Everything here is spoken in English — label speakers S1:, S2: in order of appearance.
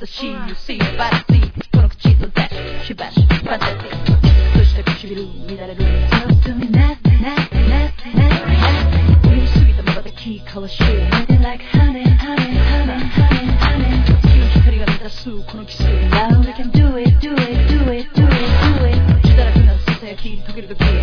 S1: See you see fancy この口とダッシュしばしファンタジーそして唇乱れる本当にな言い過ぎた瞬き交わし Nothing like honey honey honey honey honey 月の光が満たすこのキス Now we can do it do it do it do it do it 血だらけなささやき溶けるとき